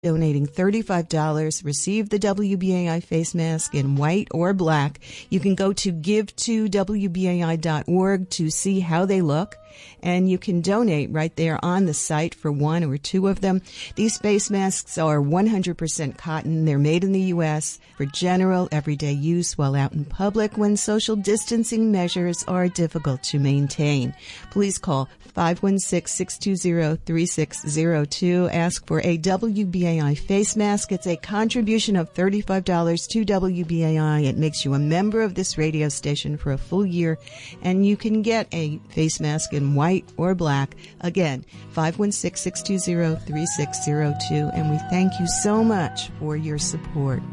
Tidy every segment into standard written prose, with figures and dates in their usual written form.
Donating $35, receive the WBAI face mask in white or black. You can go to give2wbai.org to see how they look, and you can donate right there on the site for one or two of them. These face masks are 100% cotton. They're made in the U.S. for general, everyday use while out in public when social distancing measures are difficult to maintain. Please call 516-620-3602. Ask for a WBAI face mask. It's a contribution of $35 to WBAI. It makes you a member of this radio station for a full year, and you can get a face mask in white or black. Again, 516-620-3602. And we thank you so much for your support.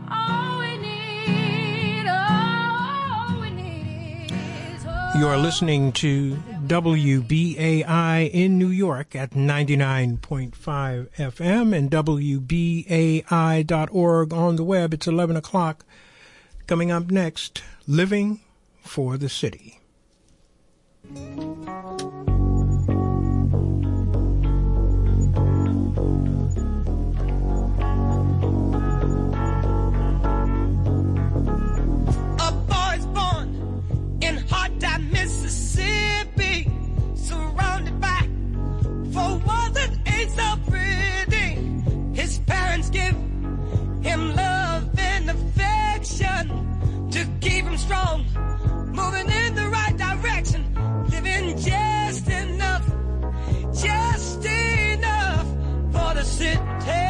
You are listening to WBAI in New York at 99.5 FM and WBAI.org on the web. It's 11 o'clock. Coming up next, Living for the City. Mississippi, surrounded by four walls that ain't so pretty. His parents give him love and affection to keep him strong, moving in the right direction, living just enough for the city.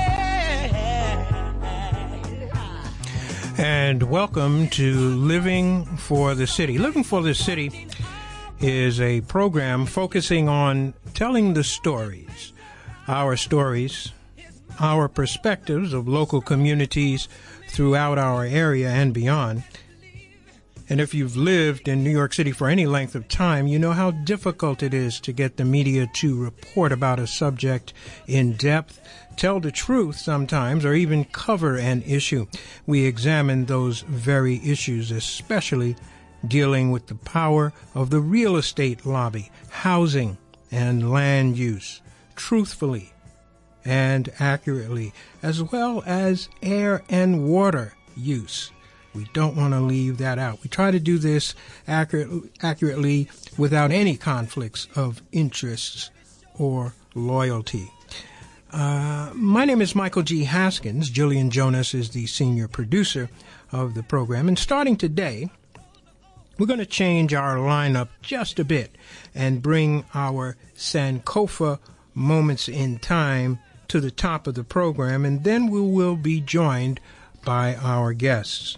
And welcome to Living for the City. Living for the City is a program focusing on telling the stories, our perspectives of local communities throughout our area and beyond. And if you've lived in New York City for any length of time, you know how difficult it is to get the media to report about a subject in depth, tell the truth sometimes, or even cover an issue. We examine those very issues, especially dealing with the power of the real estate lobby, housing, and land use, truthfully and accurately, as well as air and water use. We don't want to leave that out. We try to do this accurately without any conflicts of interests or loyalty. My name is Michael G. Haskins. Jillian Jonas is the senior producer of the program. And starting today, we're going to change our lineup just a bit and bring our Sankofa Moments in Time to the top of the program, and then we will be joined by our guests.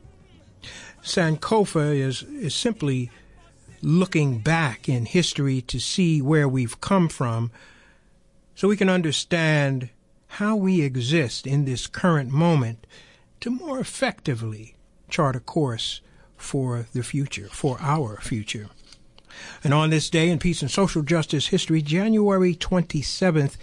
Sankofa is simply looking back in history to see where we've come from so we can understand how we exist in this current moment to more effectively chart a course for the future, for our future. And on this day in peace and social justice history, January 27th,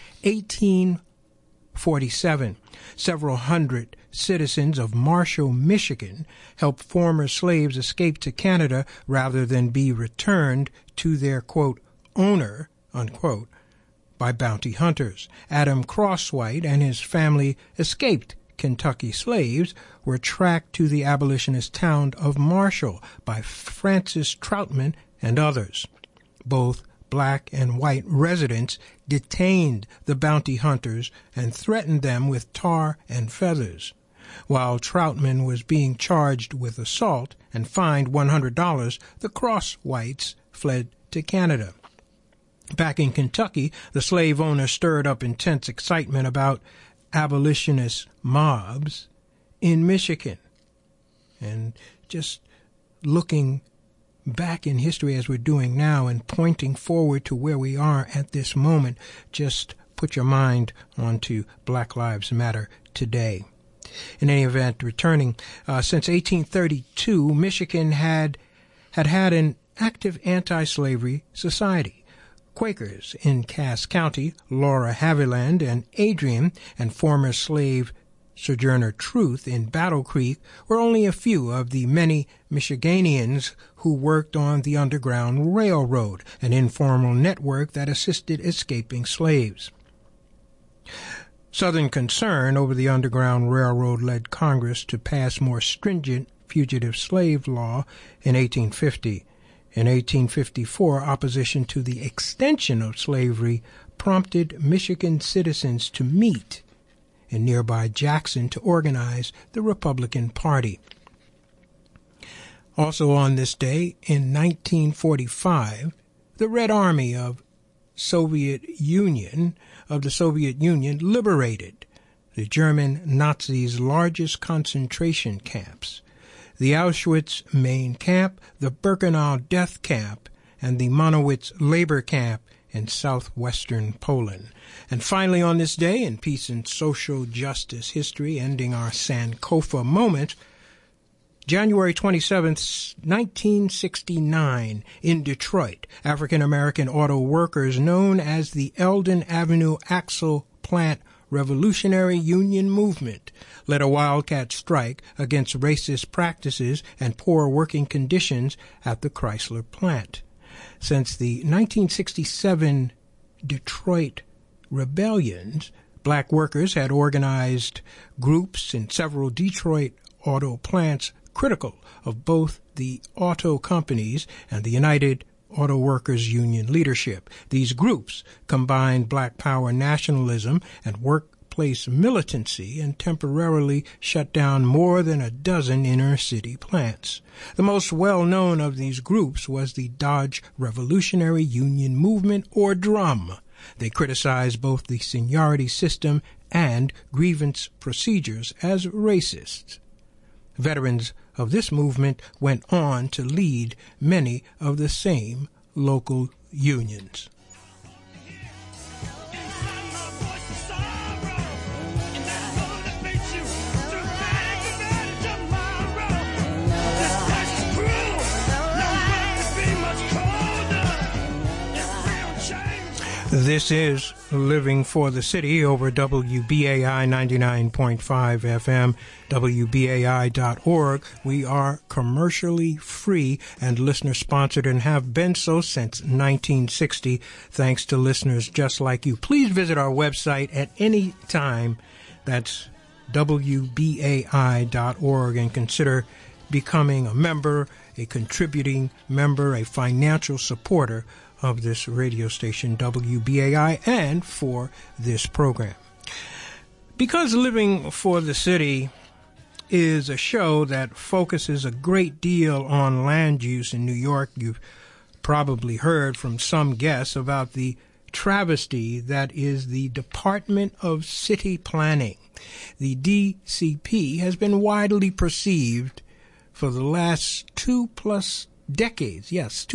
1847, several hundred citizens of Marshall, Michigan, helped former slaves escape to Canada rather than be returned to their, quote, owner, unquote, by bounty hunters. Adam Crosswhite and his family escaped Kentucky slaves, were tracked to the abolitionist town of Marshall by Francis Troutman and others. Both black and white residents detained the bounty hunters and threatened them with tar and feathers. While Troutman was being charged with assault and fined $100, the Crosswhites fled to Canada. Back in Kentucky, the slave owner stirred up intense excitement about abolitionist mobs in Michigan. And just looking back in history as we're doing now and pointing forward to where we are at this moment, just put your mind onto Black Lives Matter today. In any event, returning, since 1832, Michigan had an active anti-slavery society. Quakers in Cass County, Laura Haviland and Adrian, and former slave Sojourner Truth in Battle Creek were only a few of the many Michiganians who worked on the Underground Railroad, an informal network that assisted escaping slaves. Southern concern over the Underground Railroad led Congress to pass more stringent fugitive slave law in 1850. In 1854, opposition to the extension of slavery prompted Michigan citizens to meet in nearby Jackson to organize the Republican Party. Also on this day, in 1945, the Red Army of the Soviet Union liberated the German Nazis' largest concentration camps, the Auschwitz main camp, the Birkenau death camp, and the Monowitz labor camp in southwestern Poland. And finally on this day, in peace and social justice history, ending our Sankofa moment, January 27th, 1969, in Detroit, African-American auto workers known as the Eldon Avenue Axle Plant Revolutionary Union Movement led a wildcat strike against racist practices and poor working conditions at the Chrysler plant. Since the 1967 Detroit rebellions, black workers had organized groups in several Detroit auto plants critical of both the auto companies and the United Auto Workers Union leadership. These groups combined black power nationalism and workplace militancy and temporarily shut down more than a dozen inner-city plants. The most well-known of these groups was the Dodge Revolutionary Union Movement, or DRUM. They criticized both the seniority system and grievance procedures as racist. Veterans of this movement went on to lead many of the same local unions. This is Living for the City over WBAI 99.5 FM, WBAI.org. We are commercially free and listener-sponsored and have been so since 1960, thanks to listeners just like you. Please visit our website at any time. That's WBAI.org, and consider becoming a member, a contributing member, a financial supporter of this radio station, WBAI, and for this program. Because Living for the City is a show that focuses a great deal on land use in New York, you've probably heard from some guests about the travesty that is the Department of City Planning. The DCP has been widely perceived for the last 2+ decades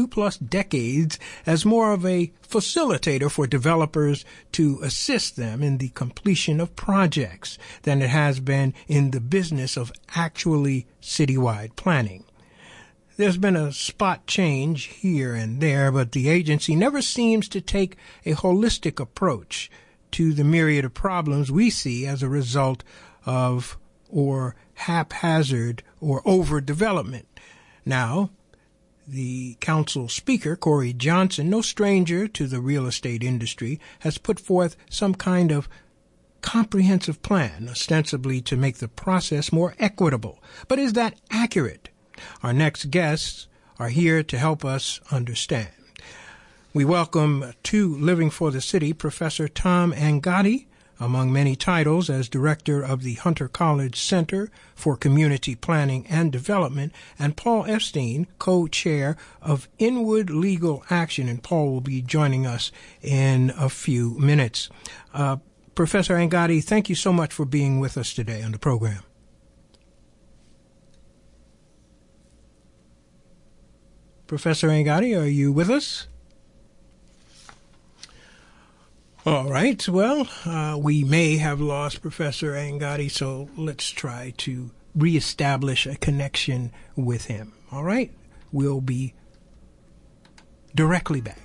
as more of a facilitator for developers to assist them in the completion of projects than it has been in the business of actually citywide planning. There's been a spot change here and there, but the agency never seems to take a holistic approach to the myriad of problems we see as a result of or haphazard or overdevelopment. Now, the council speaker, Corey Johnson, no stranger to the real estate industry, has put forth some kind of comprehensive plan, ostensibly to make the process more equitable. But is that accurate? Our next guests are here to help us understand. We welcome to Living for the City Professor Tom Angotti, among many titles as director of the Hunter College Center for Community Planning and Development, and Paul Epstein, co-chair of Inwood Legal Action, and Paul will be joining us in a few minutes. Professor Angotti, thank you so much for being with us today on the program. Professor Angotti, are you with us? All right. Well, we may have lost Professor Angotti, so let's try to reestablish a connection with him. All right? We'll be directly back.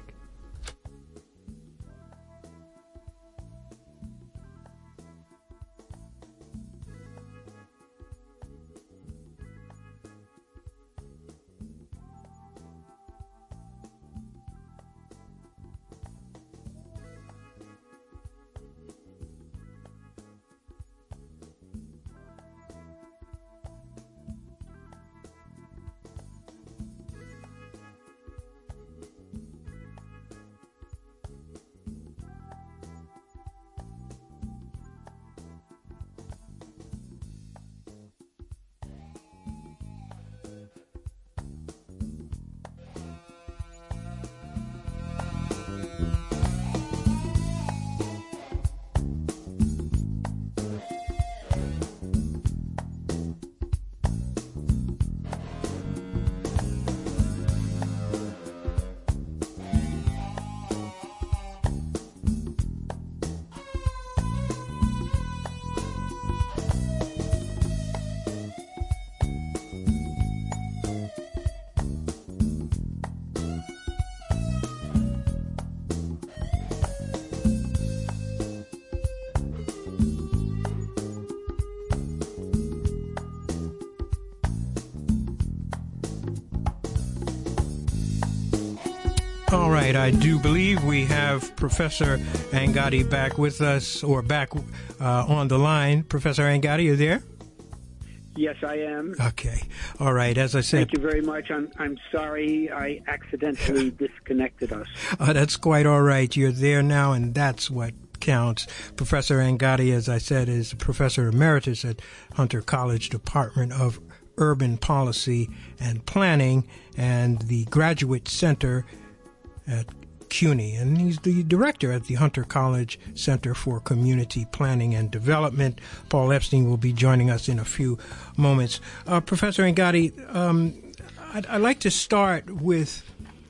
All right, I do believe we have Professor Angotti back with us, or back on the line. Professor Angotti, you there? Yes, I am. Okay. All right. As I said, thank you very much. I'm sorry I accidentally disconnected us. That's quite all right. You're there now, and that's what counts. Professor Angotti, as I said, is a professor emeritus at Hunter College Department of Urban Policy and Planning and the Graduate Center at CUNY, and he's the director at the Hunter College Center for Community Planning and Development. Paul Epstein will be joining us in a few moments. Professor Angotti, I'd like to start with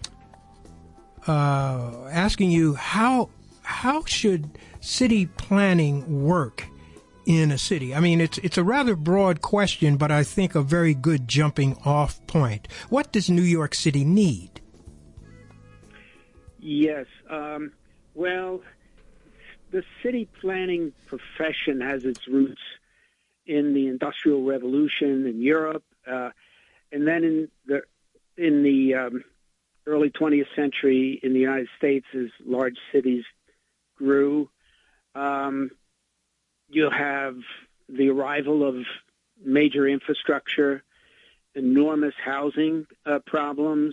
asking you how should city planning work in a city? I mean, it's a rather broad question, but I think a very good jumping off point. What does New York City need? Yes. Well, the city planning profession has its roots in the Industrial Revolution in Europe, and then in the early 20th century in the United States, as large cities grew. You have the arrival of major infrastructure, enormous housing problems,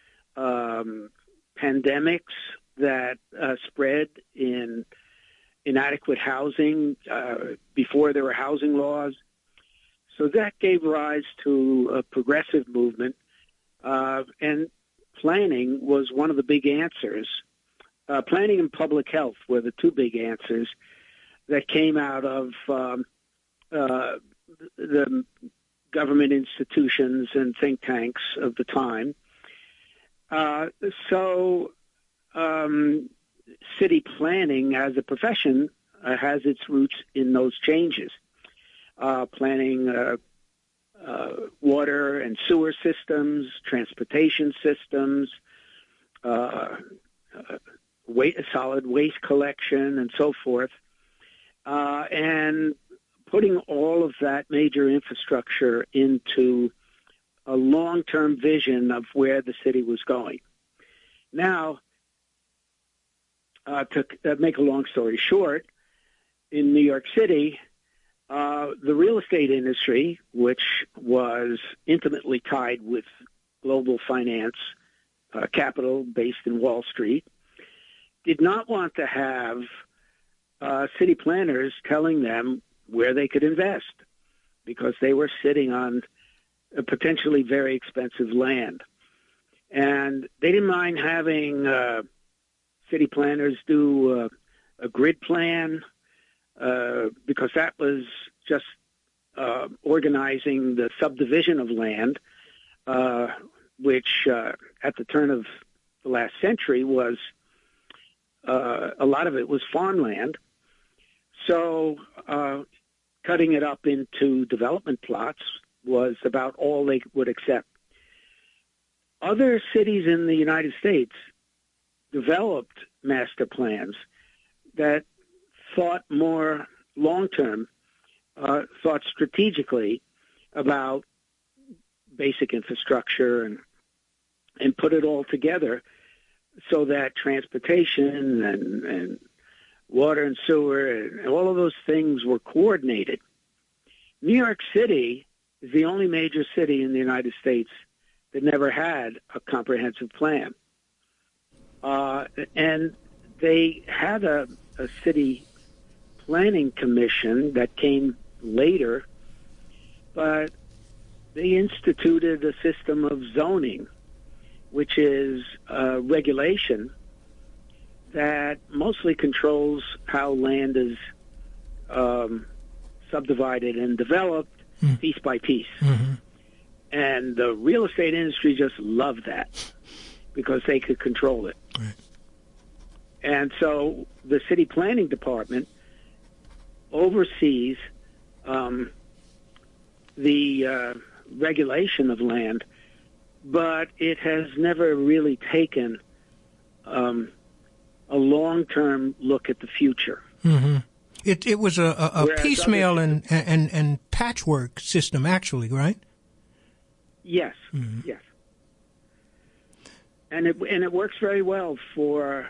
pandemics that spread in inadequate housing before there were housing laws. So that gave rise to a progressive movement, and planning was one of the big answers. Planning and public health were the two big answers that came out of the government institutions and think tanks of the time. City planning as a profession has its roots in those changes. Planning water and sewer systems, transportation systems, solid waste collection, and so forth, and putting all of that major infrastructure into a long-term vision of where the city was going. Now, to make a long story short, in New York City, the real estate industry, which was intimately tied with global finance, capital based in Wall Street, did not want to have city planners telling them where they could invest because they were sitting on potentially very expensive land. And they didn't mind having city planners do a grid plan because that was just organizing the subdivision of land, which at the turn of the last century was a lot of it was farmland. So cutting it up into development plots was about all they would accept. Other cities in the United States developed master plans that thought more long-term, thought strategically about basic infrastructure and put it all together so that transportation and water and sewer and all of those things were coordinated. New York City is the only major city in the United States that never had a comprehensive plan. And they had a city planning commission that came later, but they instituted a system of zoning, which is regulation that mostly controls how land is subdivided and developed piece by piece. Mm-hmm. And the real estate industry just loved that because they could control it. Right. And so the city planning department oversees the regulation of land, but it has never really taken a long-term look at the future. Mm-hmm. It was a piecemeal and patchwork system, actually, right? Yes, yes. and it works very well for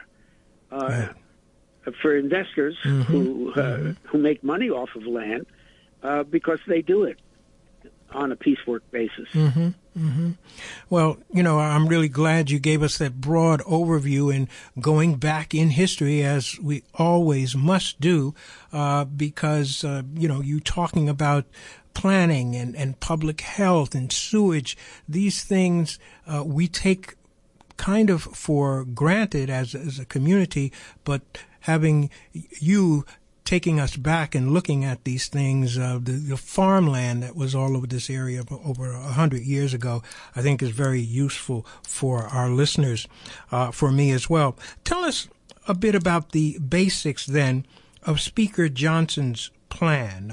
investors who make money off of land because they do it on a piecework basis. Well, I'm really glad you gave us that broad overview and going back in history, as we always must do, because, you talking about planning and public health and sewage, these things we take kind of for granted as a community, but having you taking us back and looking at these things, the farmland that was all over this area over 100 years ago, I think is very useful for our listeners, for me as well. Tell us a bit about the basics then of Speaker Johnson's plan.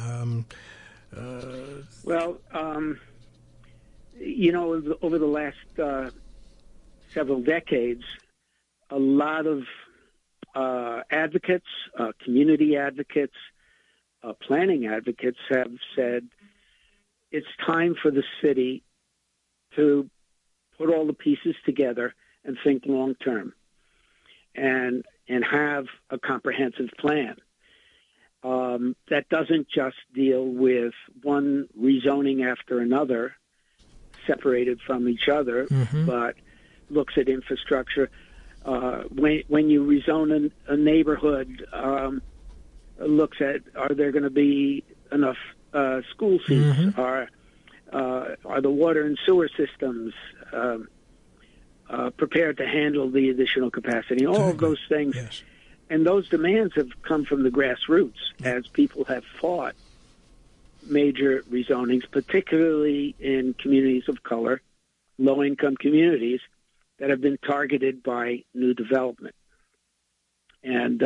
Over the last several decades, a lot of advocates, community advocates, planning advocates have said it's time for the city to put all the pieces together and think long term and have a comprehensive plan that doesn't just deal with one rezoning after another separated from each other, but looks at infrastructure. When you rezone a neighborhood, looks at, are there going to be enough school seats? Are the water and sewer systems prepared to handle the additional capacity? All of those things. Yes. And those demands have come from the grassroots as people have fought major rezonings, particularly in communities of color, low-income communities that have been targeted by new development. And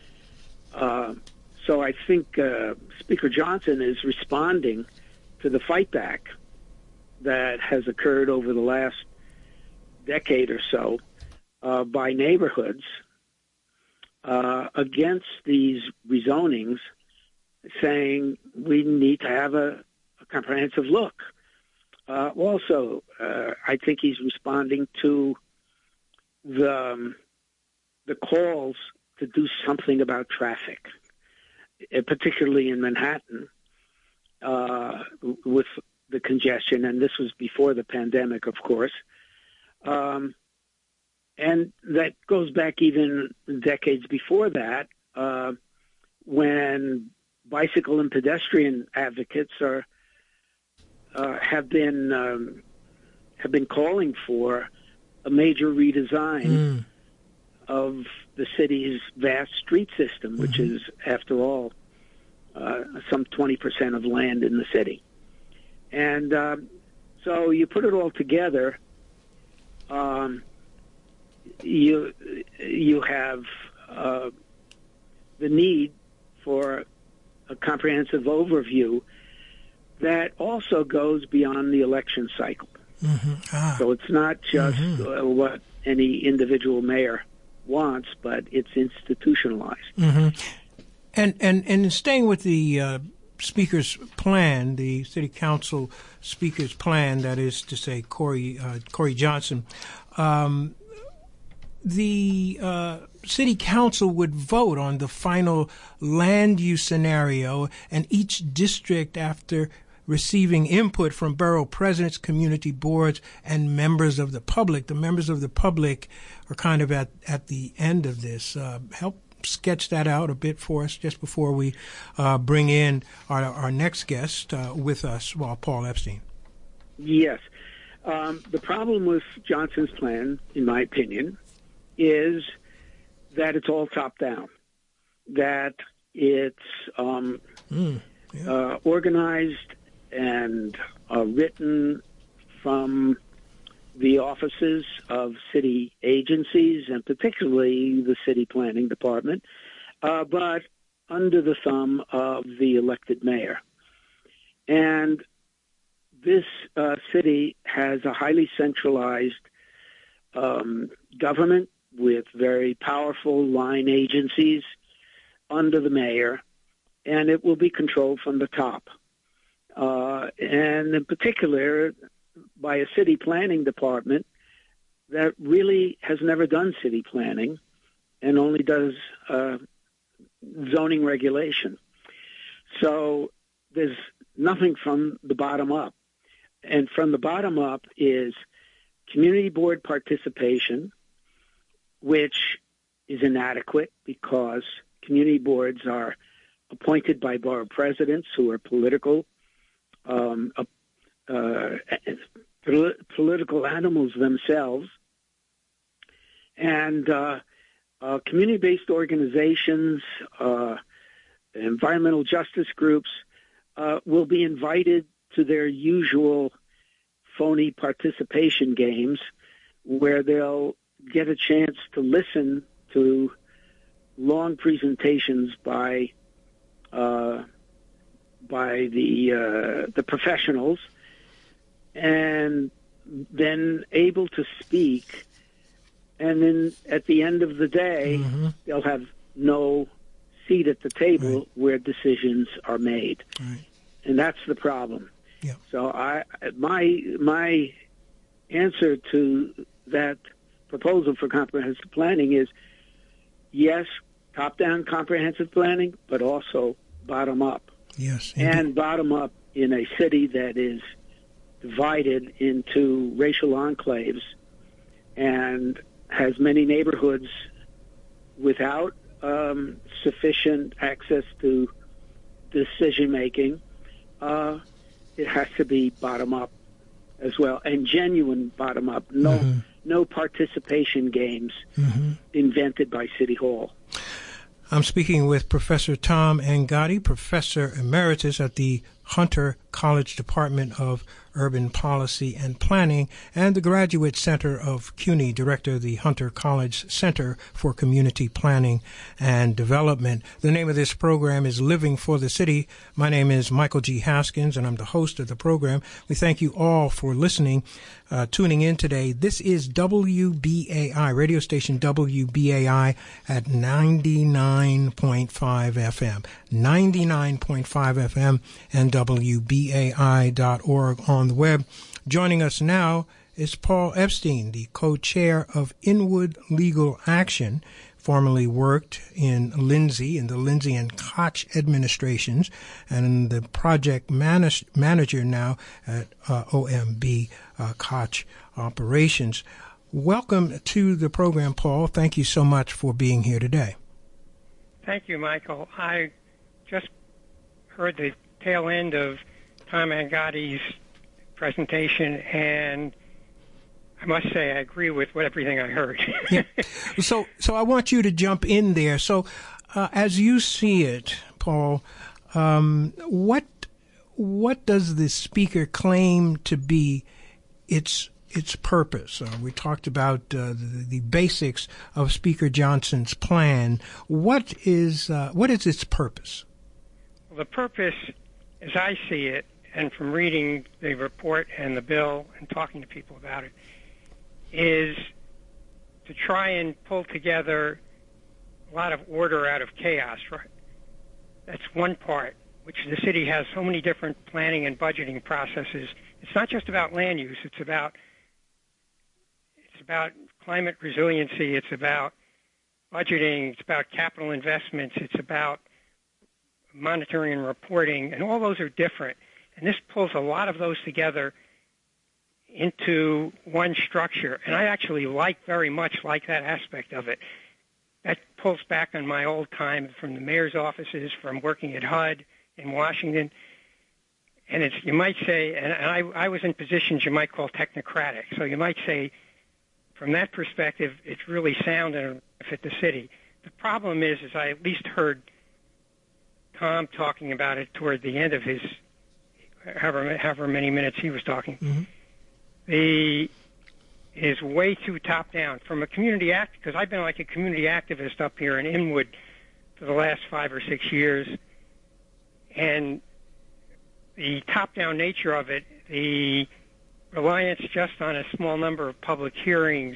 so I think Speaker Johnson is responding to the fight back that has occurred over the last decade or so by neighborhoods against these rezonings, saying we need to have a comprehensive look. Also, I think he's responding to the calls to do something about traffic, particularly in Manhattan, with the congestion, and this was before the pandemic, of course. And that goes back even decades before that, when bicycle and pedestrian advocates have been calling for a major redesign of the city's vast street system, which is, after all, some 20% of land in the city. And so you put it all together, you have the need for a comprehensive overview that also goes beyond the election cycle. So it's not just what any individual mayor wants, but it's institutionalized. And staying with the Speaker's plan, the City Council Speaker's plan, that is to say Corey Johnson, the City Council would vote on the final land use scenario, and each district, after receiving input from borough presidents, community boards, and members of the public. The members of the public are kind of at the end of this. Help sketch that out a bit for us just before we bring in our next guest with us, Paul Epstein. Yes. The problem with Johnson's plan, in my opinion, is that it's all top-down, that it's organized and written from the offices of city agencies, and particularly the city planning department, but under the thumb of the elected mayor. And this city has a highly centralized government with very powerful line agencies under the mayor, and it will be controlled from the top. And in particular, by a city planning department that really has never done city planning and only does zoning regulation. So there's nothing from the bottom up. And from the bottom up is community board participation, which is inadequate because community boards are appointed by borough presidents who are political animals themselves. And community-based organizations, environmental justice groups will be invited to their usual phony participation games where they'll get a chance to listen to long presentations by the professionals, and then able to speak. And then at the end of the day, they'll have no seat at the table where decisions are made. Right. And that's the problem. Yeah. So my answer to that proposal for comprehensive planning is yes, top-down comprehensive planning, but also bottom-up. Yes. Indeed. And bottom-up in a city that is divided into racial enclaves and has many neighborhoods without sufficient access to decision-making. It has to be bottom-up as well, and genuine bottom-up. No participation games invented by City Hall. I'm speaking with Professor Tom Angotti, Professor Emeritus at the Hunter College Department of Urban Policy and Planning, and the Graduate Center of CUNY, Director of the Hunter College Center for Community Planning and Development. The name of this program is Living for the City. My name is Michael G. Haskins, and I'm the host of the program. We thank you all for listening, tuning in today. This is WBAI, radio station WBAI at 99.5 FM, 99.5 FM, and WBAI.org on the web. Joining us now is Paul Epstein, the co-chair of Inwood Legal Action, formerly worked in the Lindsay and Koch administrations, and the project manager now at OMB Koch Operations. Welcome to the program, Paul. Thank you so much for being here today. Thank you, Michael. I just heard the tail end of Tom Angotti's presentation, and I must say I agree with everything I heard. Yeah. So I want you to jump in there. So as you see it, Paul, what does the speaker claim to be its purpose? We talked about the basics of Speaker Johnson's plan. What is its purpose? Well, the purpose, as I see it, and from reading the report and the bill and talking to people about it, is to try and pull together a lot of order out of chaos. Right? That's one part, which the city has so many different planning and budgeting processes. It's not just about land use. It's about climate resiliency. It's about budgeting. It's about capital investments. It's about monitoring and reporting, and all those are different. And this pulls a lot of those together into one structure. And I actually very much like that aspect of it. That pulls back on my old time from the mayor's offices, from working at HUD in Washington. And it's, you might say, and I was in positions you might call technocratic. So you might say, from that perspective, it's really sound and fit the city. The problem is I at least heard Tom talking about it toward the end of his however many minutes he was talking. Is way too top down from a community act, because I've been like a community activist up here in Inwood for the last 5 or 6 years, and the top down nature of it, the reliance just on a small number of public hearings,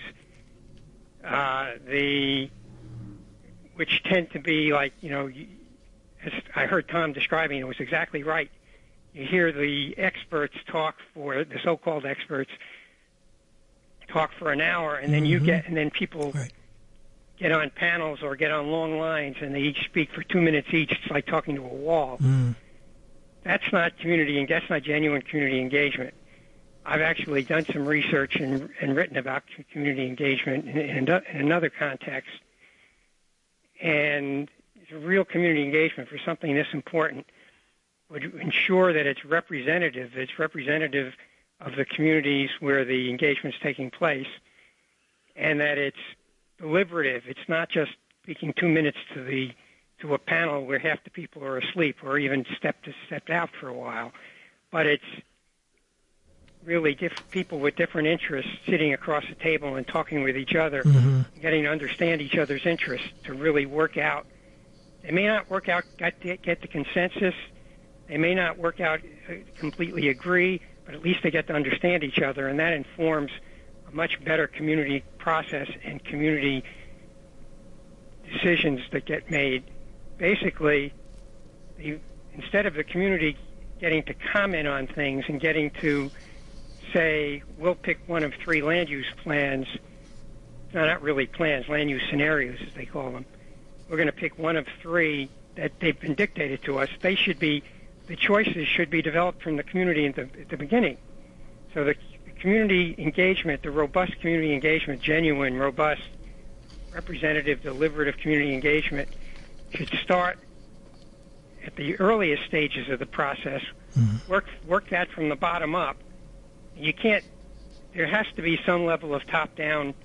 which tend to be like, as I heard Tom describing, it was exactly right. You hear the experts talk, for the so-called experts, talk for an hour, and then then people get on panels or get on long lines, and they each speak for 2 minutes each. It's like talking to a wall. That's not that's not genuine community engagement. I've actually done some research and written about community engagement in another context. And real community engagement for something this important would ensure that it's representative. It's representative of the communities where the engagement is taking place, and that it's deliberative. It's not just speaking 2 minutes to a panel where half the people are asleep or even stepped out for a while, but it's really people with different interests sitting across the table and talking with each other, getting to understand each other's interests to really work out. They may not work out, get the consensus. They may not work out, completely agree, but at least they get to understand each other, and that informs a much better community process and community decisions that get made. Basically, instead of the community getting to comment on things and getting to say, we'll pick one of 3 land use plans, no, not really plans, land use scenarios as they call them. We're going to pick one of 3 that they've been dictated to us. The choices should be developed from the community at the beginning. So the community engagement, the robust community engagement, genuine, robust, representative, deliberative community engagement should start at the earliest stages of the process, work that from the bottom up. There has to be some level of top-down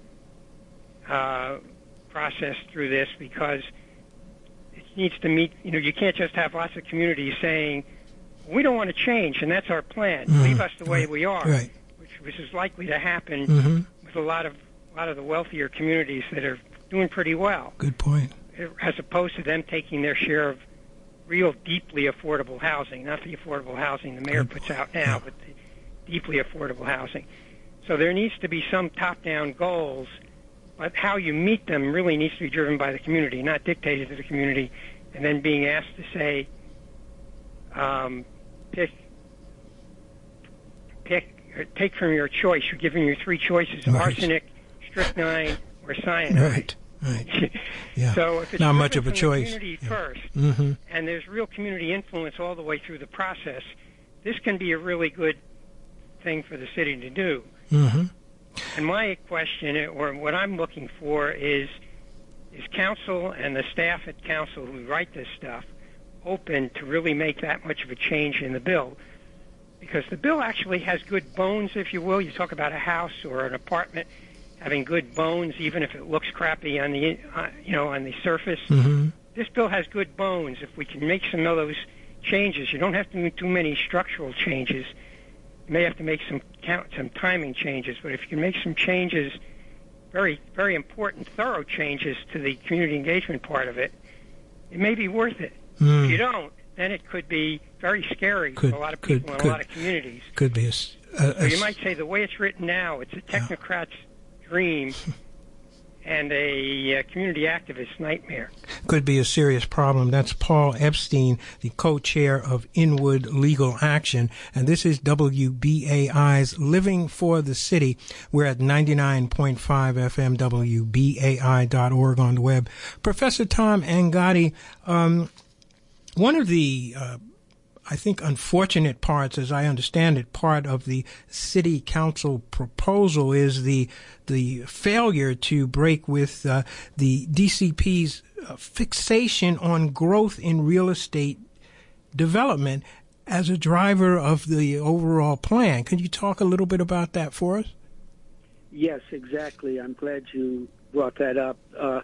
process through this, because it needs to meet, you can't just have lots of communities saying, we don't want to change, and that's our plan. Leave us the way we are, which is likely to happen with a lot of the wealthier communities that are doing pretty well. Good point. As opposed to them taking their share of real deeply affordable housing, not the affordable housing the mayor puts out now, but the deeply affordable housing. So there needs to be some top-down goals, but how you meet them really needs to be driven by the community, not dictated to the community, and then being asked to say, take from your choice. You're giving you 3 choices: arsenic, strychnine, or cyanide. Right. Yeah. So if it's not much of a choice. Community first, and there's real community influence all the way through the process, this can be a really good thing for the city to do. And my question, or what I'm looking for, is council and the staff at council who write this stuff open to really make that much of a change in the bill? Because the bill actually has good bones, if you will. You talk about a house or an apartment having good bones, even if it looks crappy on the on the surface. This bill has good bones. If we can make some of those changes, you don't have to make too many structural changes. You may have to make some timing changes, but if you can make some changes, very, very important, thorough changes to the community engagement part of it, it may be worth it. If you don't, then it could be very scary for a lot of people in a lot of communities. Could be so you might say the way it's written now, it's a technocrat's dream and a community activist nightmare. Could be a serious problem. That's Paul Epstein, the co-chair of Inwood Legal Action. And this is WBAI's Living for the City. We're at 99.5 FM, WBAI.org on the web. Professor Tom Angotti, one of the I think unfortunate parts, as I understand it, part of the city council proposal is the failure to break with the DCP's fixation on growth in real estate development as a driver of the overall plan. Could you talk a little bit about that for us? Yes, exactly. I'm glad you brought that up.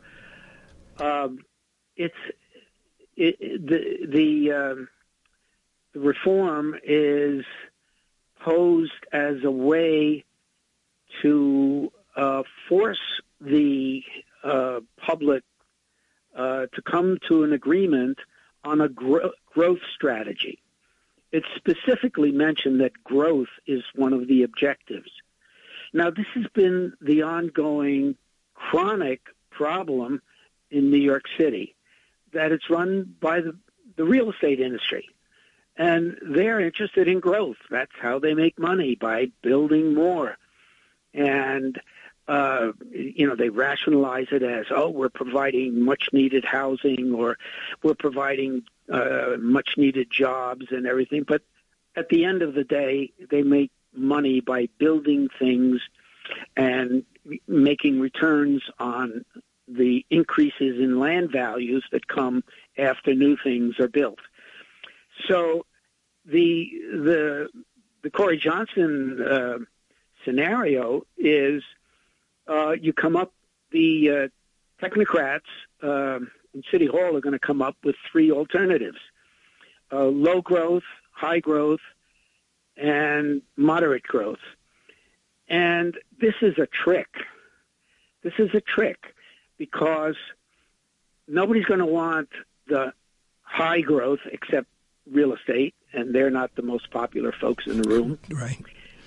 The reform is posed as a way to force the public to come to an agreement on a growth strategy. It's specifically mentioned that growth is one of the objectives. Now, this has been the ongoing chronic problem in New York City, that it's run by the real estate industry. And they're interested in growth. That's how they make money, by building more. and they rationalize it as, oh, we're providing much-needed housing, or we're providing much-needed jobs and everything. But at the end of the day, they make money by building things and making returns on the increases in land values that come after new things are built. So the Corey Johnson scenario is you come up, the technocrats in City Hall are going to come up with three alternatives: low growth, high growth, and moderate growth. And this is a trick. This is a trick because nobody's going to want the high growth except real estate, and they're not the most popular folks in the room. Right.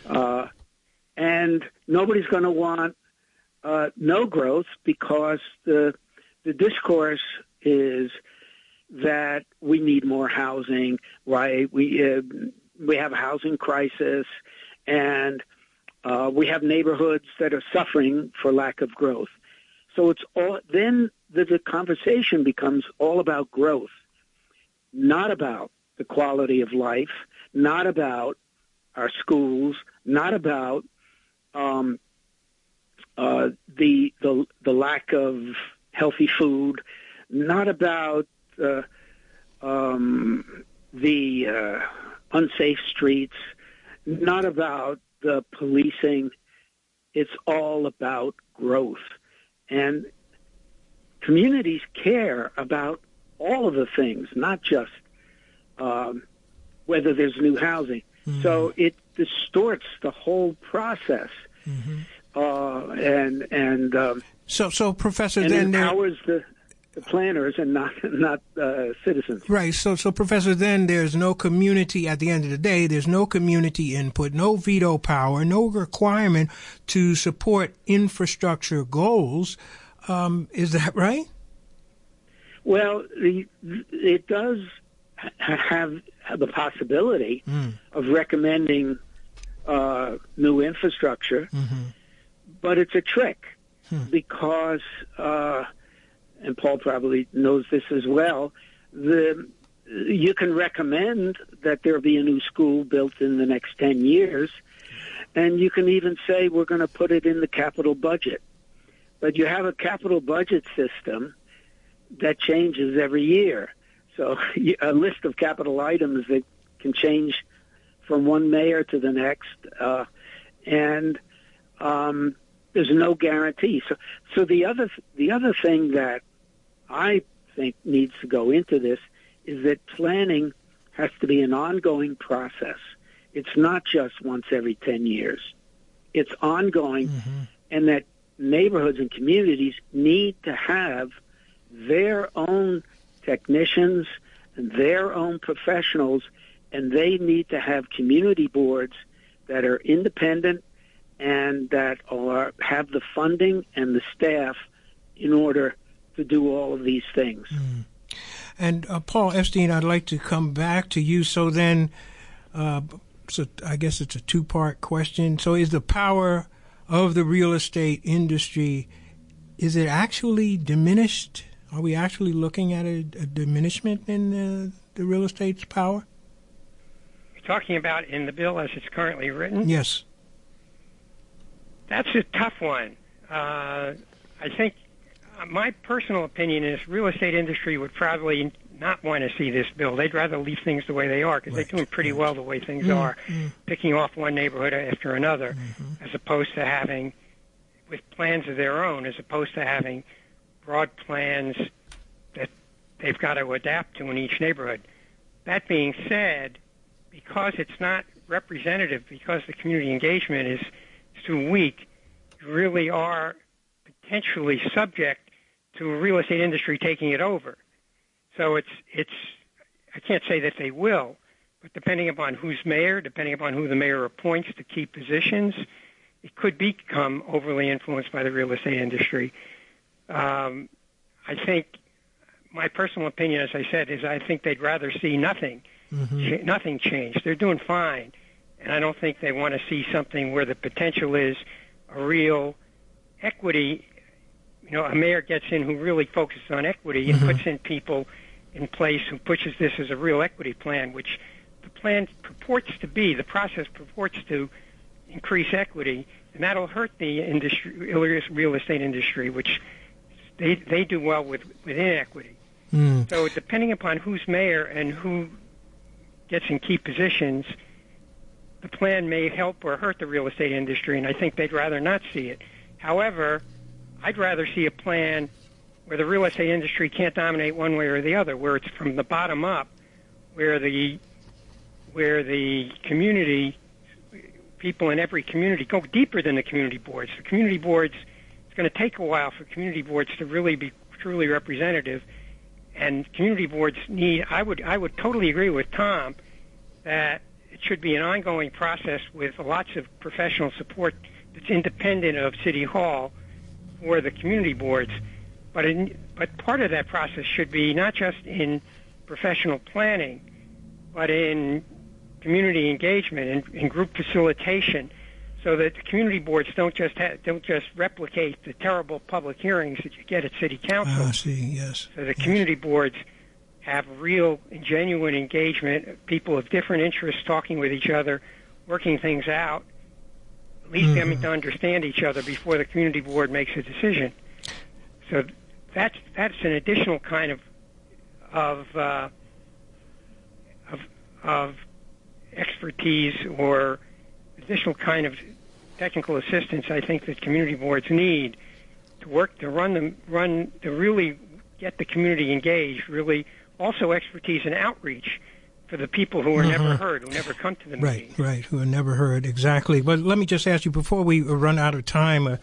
And nobody's going to want no growth because the discourse is that we need more housing, right? We have a housing crisis, and we have neighborhoods that are suffering for lack of growth. So it's all, then the conversation becomes all about growth, not about the quality of life, not about our schools, not about the lack of healthy food, not about the unsafe streets, not about the policing. It's all about growth. And communities care about all of the things, not just whether there's new housing. Mm-hmm. So it distorts the whole process. Mm-hmm. So Professor, and then empowers the planners and not citizens. Right. So Professor, then there's no community at the end of the day. There's no community input, no veto power, no requirement to support infrastructure goals. Is that right? Well, it does have the possibility of recommending new infrastructure, but it's a trick because, and Paul probably knows this as well, you can recommend that there be a new school built in the next 10 years, and you can even say we're going to put it in the capital budget. But you have a capital budget system that changes every year. So a list of capital items that can change from one mayor to the next, and there's no guarantee. So the other thing that I think needs to go into this is that planning has to be an ongoing process. It's not just once every 10 years. It's ongoing, and that neighborhoods and communities need to have their own technicians and their own professionals, and they need to have community boards that are independent and that have the funding and the staff in order to do all of these things. And Paul Epstein, I'd like to come back to you. So then, so I guess it's a two-part question. So is the power of the real estate industry, is it actually diminished? Are we actually looking at a diminishment in the real estate's power? You're talking about in the bill as it's currently written? Yes. That's a tough one. I think my personal opinion is real estate industry would probably not want to see this bill. They'd rather leave things the way they are because they're doing pretty well the way things are, picking off one neighborhood after another, as opposed to having, with plans of their own, as opposed to having broad plans that they've got to adapt to in each neighborhood. That being said, because it's not representative, because the community engagement is too weak, you really are potentially subject to a real estate industry taking it over. So it's I can't say that they will, but depending upon who's mayor, depending upon who the mayor appoints to key positions, it could become overly influenced by the real estate industry. I think my personal opinion, as I said, is I think they'd rather see nothing change. They're doing fine, and I don't think they want to see something where the potential is a real equity. A mayor gets in who really focuses on equity and puts in people in place who pushes this as a real equity plan, which the plan purports to be. The process purports to increase equity, and that'll hurt the real estate industry, which they do well with inequity. So depending upon who's mayor and who gets in key positions, the plan may help or hurt the real estate industry, and I think they'd rather not see it. However, I'd rather see a plan where the real estate industry can't dominate one way or the other, where it's from the bottom up, where the community, people in every community go deeper than the community boards. The community boards, it's going to take a while for community boards to really be truly representative, and community boards need, I would totally agree with Tom that it should be an ongoing process with lots of professional support that's independent of City Hall for the community boards. But part of that process should be not just in professional planning, but in community engagement and group facilitation, so that the community boards don't just replicate the terrible public hearings that you get at City Council. I see, yes. So the community boards have real and genuine engagement, people of different interests talking with each other, working things out, at least coming to understand each other before the community board makes a decision. So that's an additional kind of expertise or additional kind of technical assistance I think that community boards need to work to to really get the community engaged. Really, also expertise and outreach for the people who are never heard, who never come to the meeting. Right, who are never heard, exactly. But let me just ask you, before we run out of time,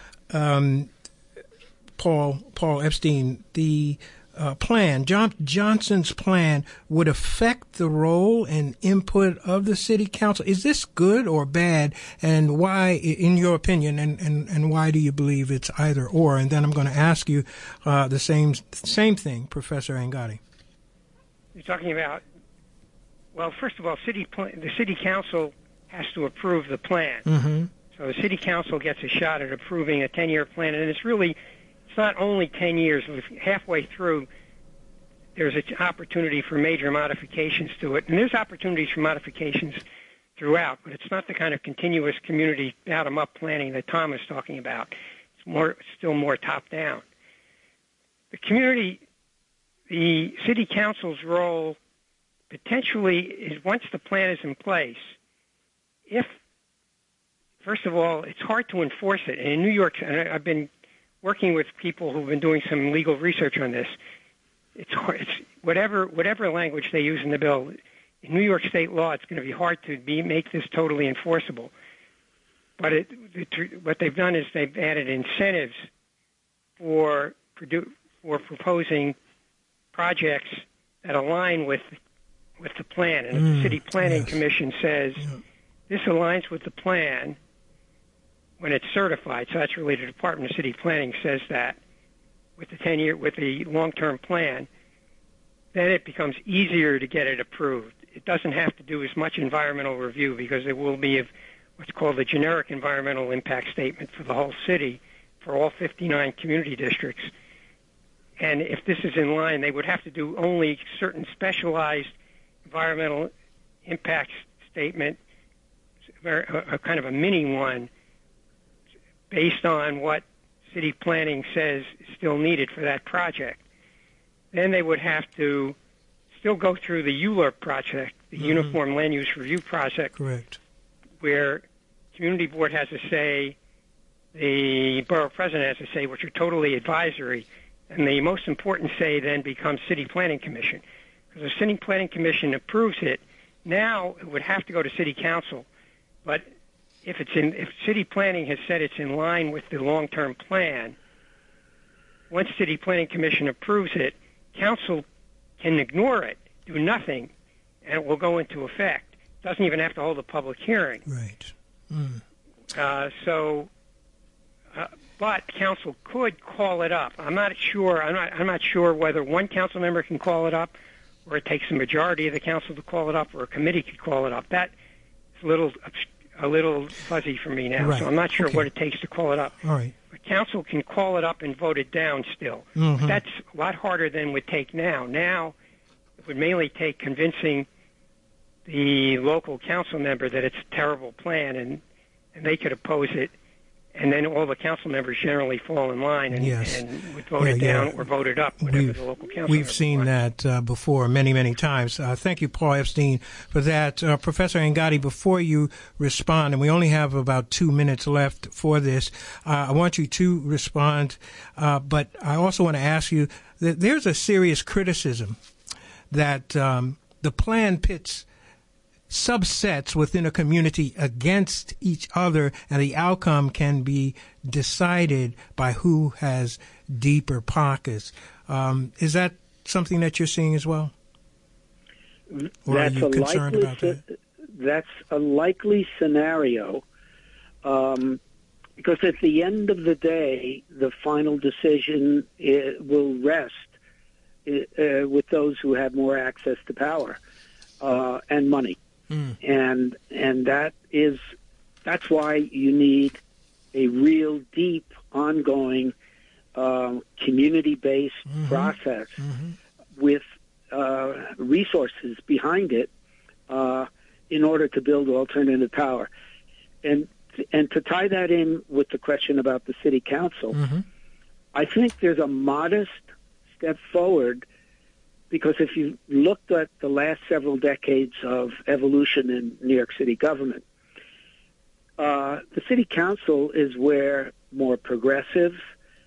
Paul Epstein, the plan, Johnson's plan, would affect the role and input of the city council. Is this good or bad, and why, in your opinion, and why do you believe it's either or? And then I'm going to ask you the same thing, Professor Angotti. You're talking about, well, first of all, the city council has to approve the plan. So the city council gets a shot at approving a 10-year plan, and it's not only 10 years. Halfway through, there's an opportunity for major modifications to it. And there's opportunities for modifications throughout, but it's not the kind of continuous community bottom-up planning that Tom is talking about. It's still more top-down. The city council's role potentially is, once the plan is in place, first of all, it's hard to enforce it. And in New York, and I've been working with people who've been doing some legal research on this. It's whatever language they use in the bill. In New York state law, it's going to be hard to make this totally enforceable. But what they've done is they've added incentives for proposing projects that align with the plan. And if the City Planning Commission says this aligns with the plan, when it's certified, so that's really the Department of City Planning says that with the long-term plan, then it becomes easier to get it approved. It doesn't have to do as much environmental review because there will be what's called a generic environmental impact statement for the whole city for all 59 community districts. And if this is in line, they would have to do only certain specialized environmental impact statement, a kind of a mini one, based on what city planning says is still needed for that project. Then they would have to still go through the ULURP project, the Uniform Land Use Review project, correct, where community board has a say, the borough president has a say, which are totally advisory, and the most important say then becomes City Planning Commission. Because the City Planning Commission approves it, now it would have to go to City Council, but if City Planning has said it's in line with the long-term plan, once City Planning Commission approves it, Council can ignore it, do nothing, and it will go into effect. It doesn't even have to hold a public hearing. Right. But Council could call it up. I'm not sure whether one council member can call it up, or it takes a majority of the council to call it up, or a committee could call it up. That is a little a little fuzzy for me now, Right. so I'm not sure Okay. what it takes to call it up. All right. But council can call it up and vote it down still. Mhm. But that's a lot harder than it would take now. Now, it would mainly take convincing the local council member that it's a terrible plan, and they could oppose it, and then all the council members generally fall in line and, Yes. and would vote it down or vote it up, whatever the local council We've member seen wants. that before many, many times. Thank you, Paul Epstein, for that. Professor Angotti, before you respond, and we only have about 2 minutes left for this, I want you to respond, but I also want to ask you that there's a serious criticism that the plan pits subsets within a community against each other, and the outcome can be decided by who has deeper pockets. Is that something that you're seeing as well? Or are you concerned about that? That's a likely scenario, because at the end of the day, the final decision will rest with those who have more access to power and money. And that's why you need a real deep, ongoing, community-based process with resources behind it in order to build alternative power. And to tie that in with the question about the city council, I think there's a modest step forward, because if you looked at the last several decades of evolution in New York City government, the city council is where more progressive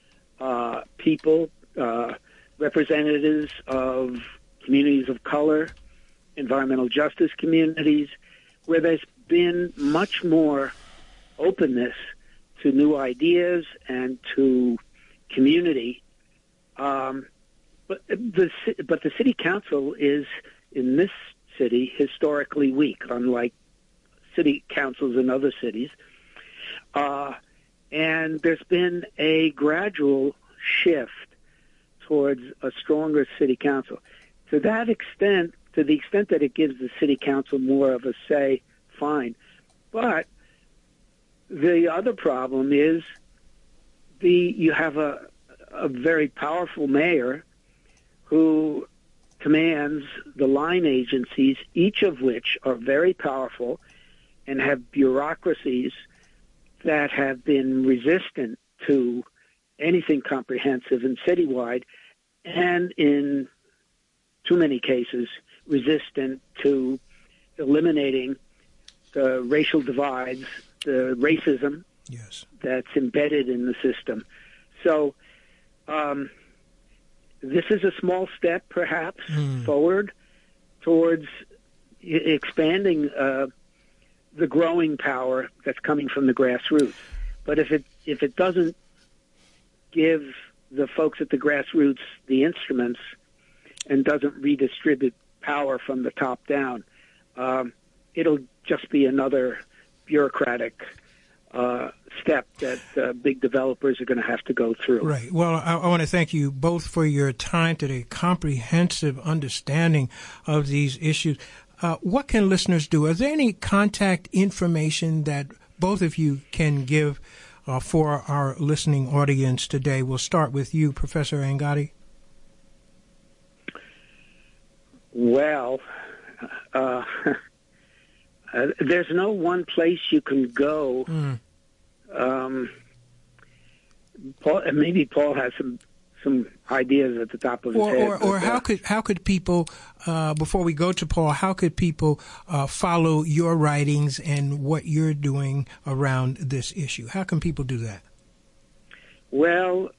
people, representatives of communities of color, environmental justice communities, where there's been much more openness to new ideas and to community. But the city council is, in this city, historically weak, unlike city councils in other cities. And there's been a gradual shift towards a stronger city council. To the extent that it gives the city council more of a say, fine. But the other problem is you have a very powerful mayor who commands the line agencies, each of which are very powerful and have bureaucracies that have been resistant to anything comprehensive and citywide, and in too many cases resistant to eliminating the racial divides, the racism that's embedded in the system. So this is a small step, perhaps, forward towards expanding the growing power that's coming from the grassroots. But if it doesn't give the folks at the grassroots the instruments and doesn't redistribute power from the top down, it'll just be another bureaucratic step that big developers are going to have to go through. Right. Well, I want to thank you both for your time today, comprehensive understanding of these issues. What can listeners do? Are there any contact information that both of you can give for our listening audience today? We'll start with you, Professor Angotti. Well, there's no one place you can go. Maybe Paul has some ideas at the top of his head. Or how could people, before we go to Paul, how could people follow your writings and what you're doing around this issue? How can people do that? Well,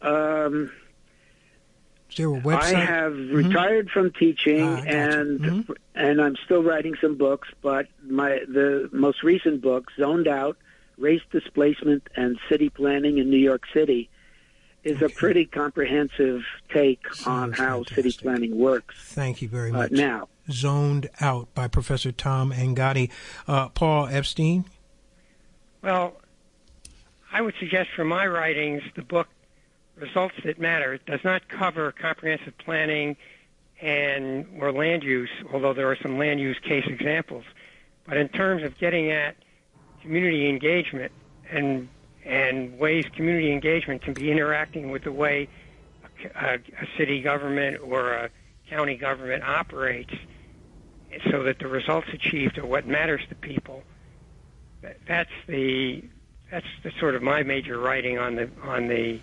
is there a website? I have retired from teaching, and I'm still writing some books. But the most recent book, Zoned Out: Race Displacement and City Planning in New York City, is a pretty comprehensive take on how city planning works. Thank you very much. Now, Zoned Out by Professor Tom Angotti. Paul Epstein? Well, I would suggest for my writings, the book Results That Matter does not cover comprehensive planning or land use, although there are some land use case examples. But in terms of getting at community engagement and ways community engagement can be interacting with the way a city government or a county government operates, so that the results achieved are what matters to people. That's the sort of my major writing on the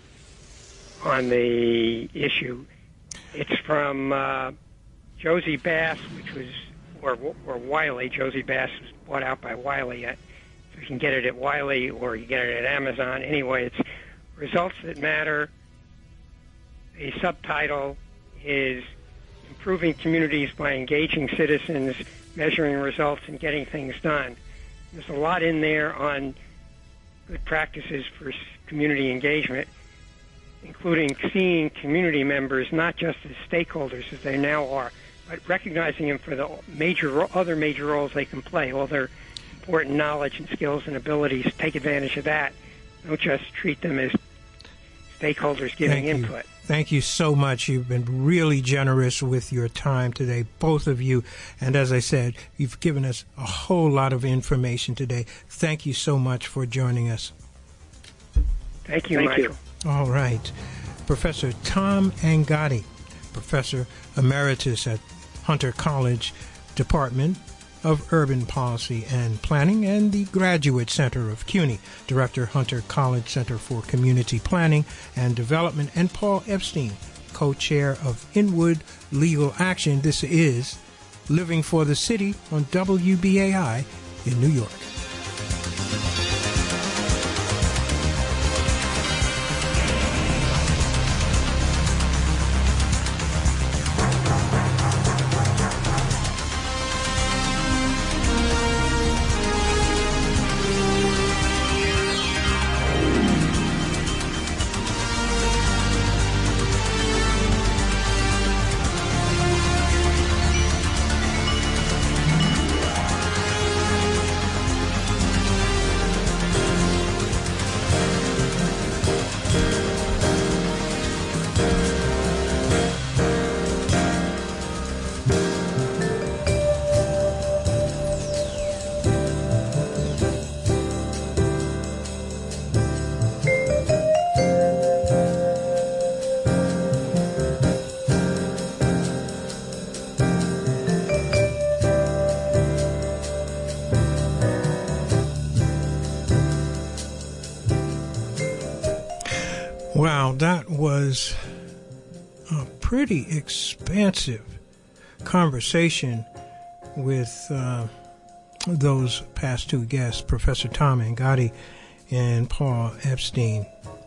issue. It's from Josie Bass, which was or Wiley. Josie Bass was bought out by Wiley. So you can get it at Wiley or you get it at Amazon. Anyway, it's Results That Matter. The subtitle is Improving Communities by Engaging Citizens, Measuring Results, and Getting Things Done. There's a lot in there on good practices for community engagement, including seeing community members not just as stakeholders as they now are, but recognizing them for the other major roles they can play, all their important knowledge and skills and abilities. Take advantage of that. Don't just treat them as stakeholders giving input. Thank you so much. You've been really generous with your time today, both of you. And as I said, you've given us a whole lot of information today. Thank you so much for joining us. Thank you, Michael. All right. Professor Tom Angotti, Professor Emeritus at Hunter College Department of Urban Policy and Planning and the Graduate Center of CUNY, Director, Hunter College Center for Community Planning and Development, and Paul Epstein, co-chair of Inwood Legal Action. This is Living for the City on WBAI in New York. Wow, that was a pretty expansive conversation with those past two guests, Professor Tom Angotti and Paul Epstein.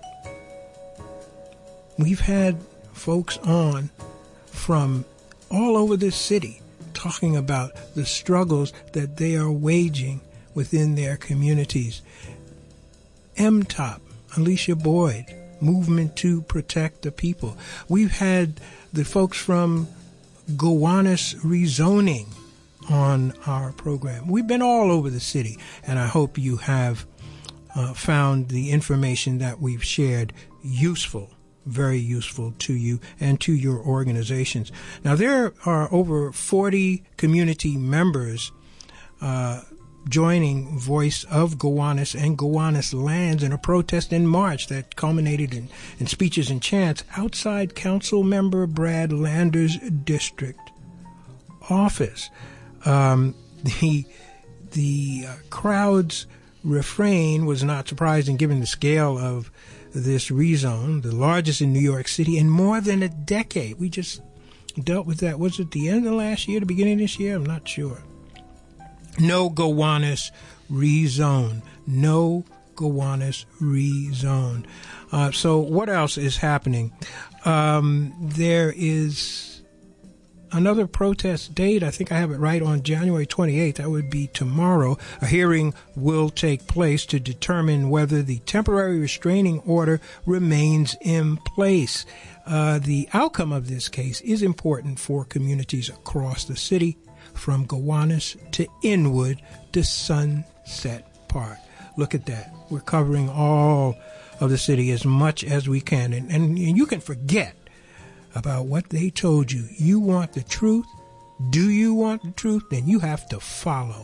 We've had folks on from all over this city talking about the struggles that they are waging within their communities. MTOP, Alicia Boyd, Movement to Protect the People. We've had the folks from Gowanus Rezoning on our program. We've been all over the city, and I hope you have found the information that we've shared useful, very useful to you and to your organizations. Now, there are over 40 community members joining Voice of Gowanus and Gowanus Lands in a protest in March that culminated in speeches and chants outside Council Member Brad Lander's district office. The crowd's refrain was not surprising given the scale of this rezone, the largest in New York City in more than a decade. We just dealt with that. Was it the end of last year, the beginning of this year? I'm not sure. No Gowanus rezone. No Gowanus rezone. So what else is happening? There is another protest date. I think I have it right on January 28th. That would be tomorrow. A hearing will take place to determine whether the temporary restraining order remains in place. The outcome of this case is important for communities across the city, from Gowanus to Inwood to Sunset Park. Look at that. We're covering all of the city as much as we can. And you can forget about what they told you. You want the truth? Do you want the truth? Then you have to follow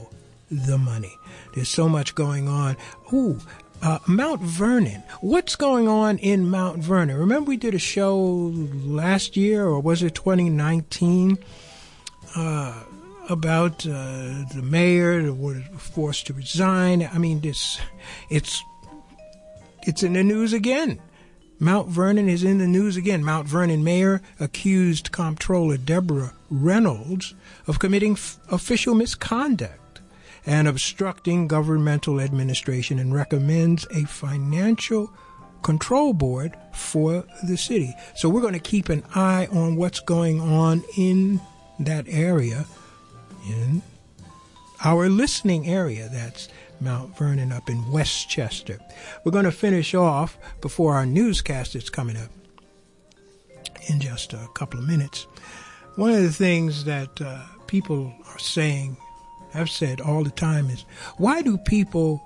the money. There's so much going on. Mount Vernon. What's going on in Mount Vernon? Remember we did a show last year, or was it 2019, about the mayor that was forced to resign. I mean, it's in the news again. Mount Vernon is in the news again. Mount Vernon mayor accused Comptroller Deborah Reynolds of committing official misconduct and obstructing governmental administration, and recommends a financial control board for the city. So we're going to keep an eye on what's going on in that area, in our listening area. That's Mount Vernon up in Westchester. We're going to finish off before our newscast that's coming up in just a couple of minutes. One of the things that people are saying, I've said all the time, is why do people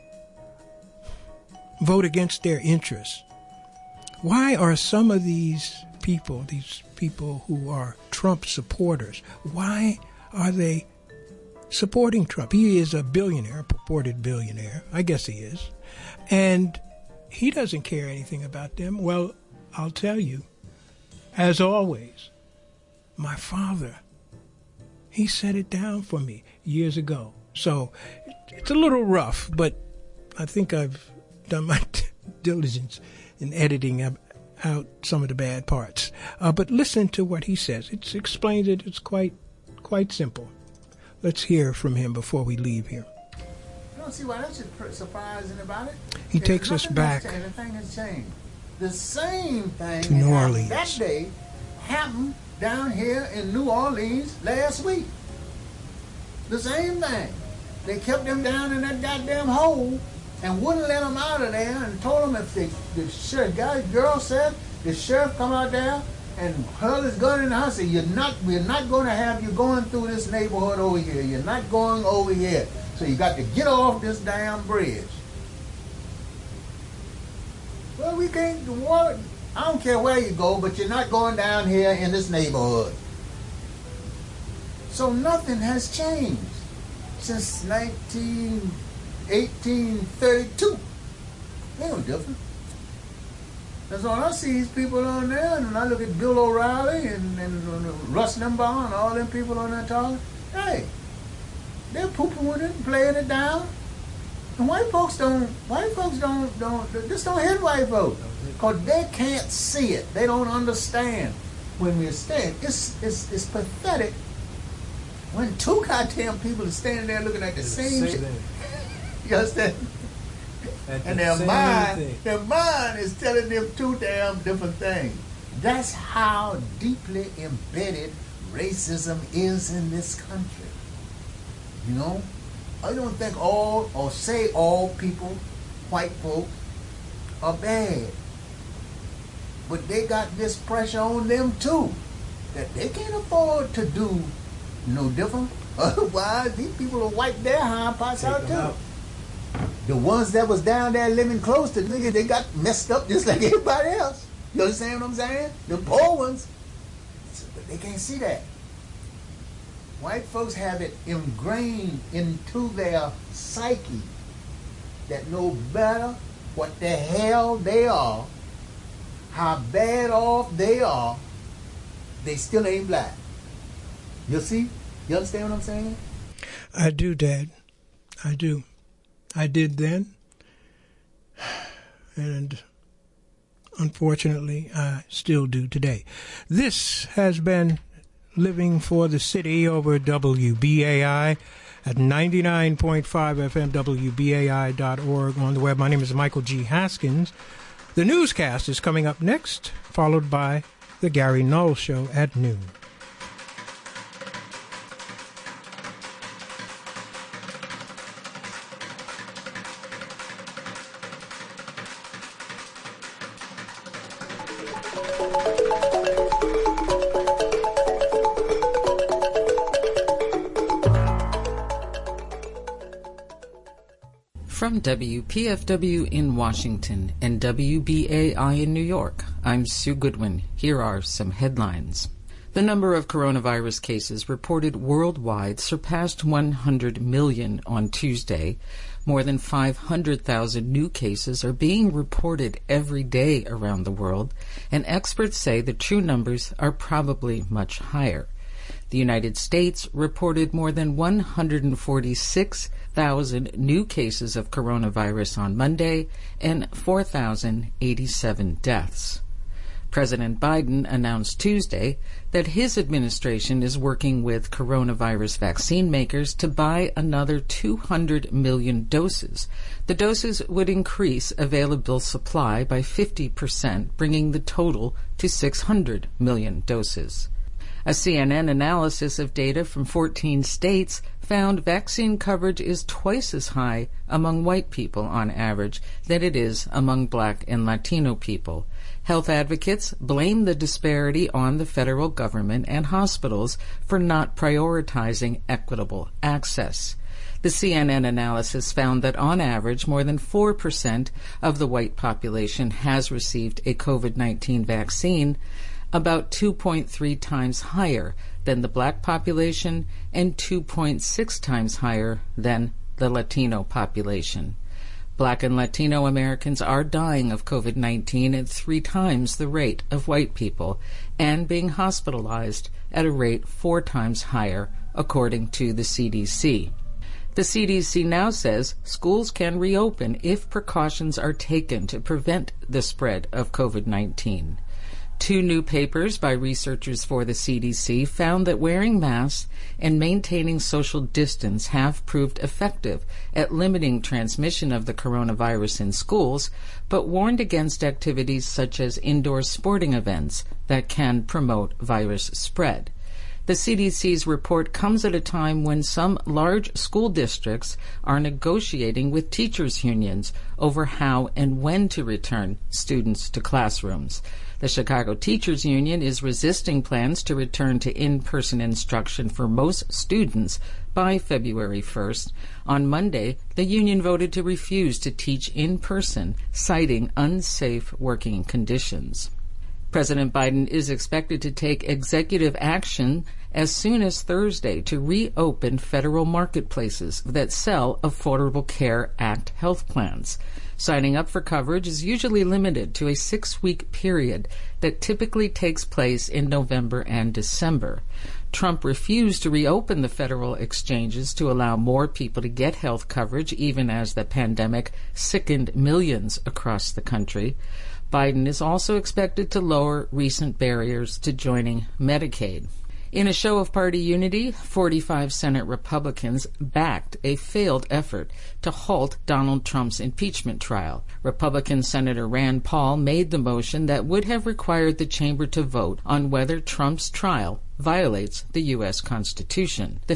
vote against their interests? Why are some of these people who are Trump supporters, why are they supporting Trump? He is a billionaire, a purported billionaire. I guess he is. And he doesn't care anything about them. Well, I'll tell you, as always, my father, he set it down for me years ago. So it's a little rough, but I think I've done my diligence in editing out some of the bad parts. But listen to what he says. It explains it. It's quite simple. Let's hear from him before we leave here. I don't see why that should surprise anybody. He takes us back. Everything has changed. The same thing to New Orleans that day happened down here in New Orleans last week. The same thing. They kept them down in that goddamn hole and wouldn't let them out of there, and told them if the sheriff, girl said, the sheriff come out there and hurl his gun in the house, and we're not going to have you going through this neighborhood over here. You're not going over here. So you got to get off this damn bridge. Well, we can't, I don't care where you go, but you're not going down here in this neighborhood. So nothing has changed since 1832. They no different. That's all I see is people on there, and I look at Bill O'Reilly and Rush Limbaugh and all them people on there talking. Hey, they're pooping with it and playing it down. And white folks don't hit white folks, because they can't see it. They don't understand. When we're standing, it's pathetic when two goddamn people are standing there looking at the same shit. You understand? And their mind is telling them two damn different things. That's how deeply embedded racism is in this country. You know? I don't think all people, white folks, are bad. But they got this pressure on them too, that they can't afford to do no different. Otherwise, these people will wipe their hind parts out too. The ones that was down there living close to niggas, they got messed up just like everybody else. You understand what I'm saying? The poor ones, but they can't see that. White folks have it ingrained into their psyche that no matter what the hell they are, how bad off they are, they still ain't black. You see? You understand what I'm saying? I do, Dad. I do. I did then. And unfortunately, I still do today. This has been Living for the City over WBAI at 99.5 FM, WBAI.org on the web. My name is Michael G. Haskins. The newscast is coming up next, followed by The Gary Null Show at noon. From WPFW in Washington and WBAI in New York, I'm Sue Goodwin. Here are some headlines. The number of coronavirus cases reported worldwide surpassed 100 million on Tuesday. More than 500,000 new cases are being reported every day around the world, and experts say the true numbers are probably much higher. The United States reported more than 146,000 new cases of coronavirus on Monday and 4,087 deaths. President Biden announced Tuesday that his administration is working with coronavirus vaccine makers to buy another 200 million doses. The doses would increase available supply by 50%, bringing the total to 600 million doses. A CNN analysis of data from 14 states found vaccine coverage is twice as high among white people on average than it is among Black and Latino people. Health advocates blame the disparity on the federal government and hospitals for not prioritizing equitable access. The CNN analysis found that on average, more than 4% of the white population has received a COVID-19 vaccine, about 2.3 times higher than the Black population and 2.6 times higher than the Latino population. Black and Latino Americans are dying of COVID-19 at 3 times the rate of white people and being hospitalized at a rate 4 times higher, according to the CDC. The CDC now says schools can reopen if precautions are taken to prevent the spread of COVID-19. 2 new papers by researchers for the CDC found that wearing masks and maintaining social distance have proved effective at limiting transmission of the coronavirus in schools, but warned against activities such as indoor sporting events that can promote virus spread. The CDC's report comes at a time when some large school districts are negotiating with teachers' unions over how and when to return students to classrooms. The Chicago Teachers Union is resisting plans to return to in-person instruction for most students by February 1st. On Monday, the union voted to refuse to teach in person, citing unsafe working conditions. President Biden is expected to take executive action as soon as Thursday to reopen federal marketplaces that sell Affordable Care Act health plans. Signing up for coverage is usually limited to a 6-week period that typically takes place in November and December. Trump refused to reopen the federal exchanges to allow more people to get health coverage, even as the pandemic sickened millions across the country. Biden is also expected to lower recent barriers to joining Medicaid. In a show of party unity, 45 Senate Republicans backed a failed effort to halt Donald Trump's impeachment trial. Republican Senator Rand Paul made the motion that would have required the chamber to vote on whether Trump's trial violates the U.S. Constitution. The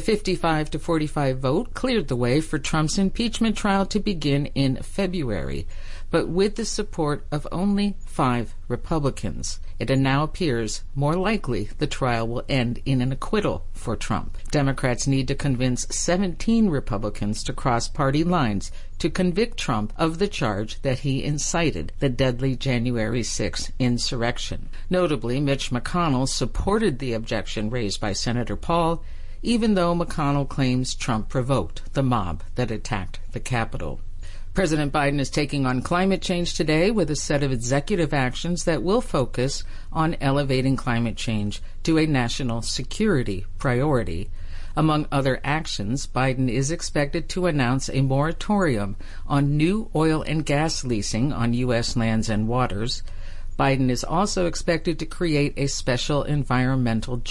55-45 vote cleared the way for Trump's impeachment trial to begin in February, but with the support of only 5 Republicans. It now appears more likely the trial will end in an acquittal for Trump. Democrats need to convince 17 Republicans to cross party lines to convict Trump of the charge that he incited the deadly January 6th insurrection. Notably, Mitch McConnell supported the objection raised by Senator Paul, even though McConnell claims Trump provoked the mob that attacked the Capitol. President Biden is taking on climate change today with a set of executive actions that will focus on elevating climate change to a national security priority. Among other actions, Biden is expected to announce a moratorium on new oil and gas leasing on U.S. lands and waters. Biden is also expected to create a special environmental